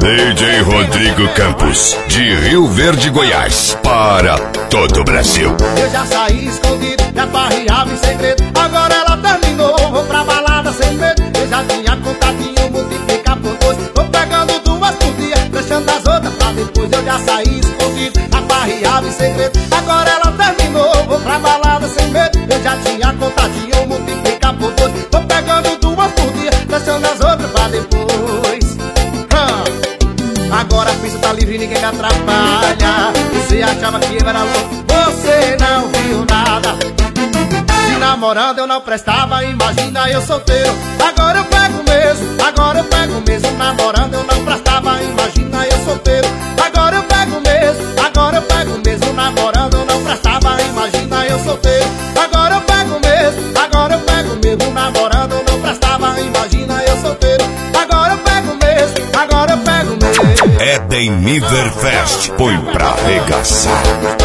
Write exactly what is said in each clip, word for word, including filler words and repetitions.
D J Rodrigo Campos, de Rio Verde, Goiás, para todo o Brasil. Eu já saí escondido, já farreava em segredo. Agora ela terminou, vou pra balada sem medo. Eu já tinha contatinho, multiplicar por dois. Tô pegando duas por dia, deixando as outras pra depois. Eu já saí escondido, já farreava em segredo. Agora ela terminou, vou pra balada sem medo. Eu já tinha contatinho, multiplicar por dois. Tô pegando duas por dia, deixando as outras pra depois. Agora a pista tá livre, ninguém me atrapalha. Você achava que eu era louco, você não viu nada. Se namorando eu não prestava, imagina eu solteiro. Agora eu pego mesmo, agora eu pego mesmo. Namorando eu não prestava, imagina eu solteiro. Agora eu pego mesmo, agora eu pego mesmo. Namorando eu não prestava, imagina eu solteiro. Agora eu pego mesmo, agora eu pego mesmo. Namorando eu não prestava, imagina eu solteiro. Agora eu pego mesmo, agora eu pego mesmo. Eden Niver Fest, põe pra arregaçar.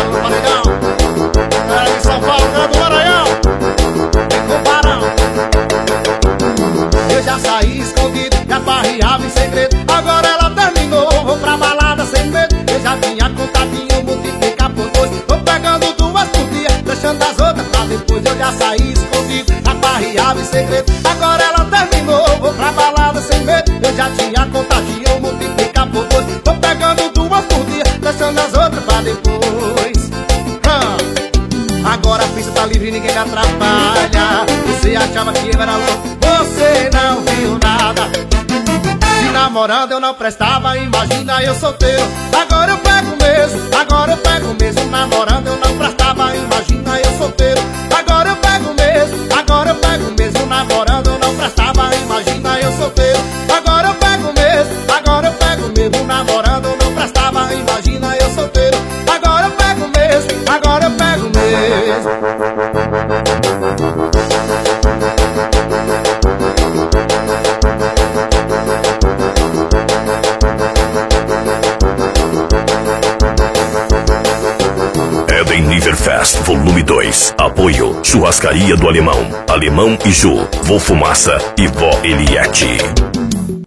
É em São Paulo, é do Maranhão. Vem com o Barão. Eu já saí escondido, já farreava em segredo. Agora ela terminou, vou pra balada sem medo. Eu já tinha contatinho, multiplicar por dois. Tô pegando duas por dia, deixando as outras pra depois. Eu já saí escondido, já farreava em segredo. Agora ela terminou, vou pra balada sem medo. Eu já tinha contatinho, multiplicar por dois. Tô pegando duas por dia, deixando as outras pra depois. hum. Agora a pista tá livre, ninguém me atrapalha. Você achava que eu era louco, você não viu nada. Se namorando eu não prestava, imagina eu solteiro. Agora eu pego mesmo, agora eu pego mesmo. Namorando eu não prestava, imagina eu solteiro. Agora eu pego mesmo, agora eu pego mesmo. Namorando eu não prestava, imagina eu solteiro. Agora eu pego mesmo, agora eu pego mesmo. Namorando eu não prestava, imagina eu solteiro. Agora eu pego mesmo, agora eu pego mesmo. Eden Niver Fest, volume dois. Apoio: Churrascaria do Alemão, Alemão e Ju, Vô Fumaça e Vó Eliette.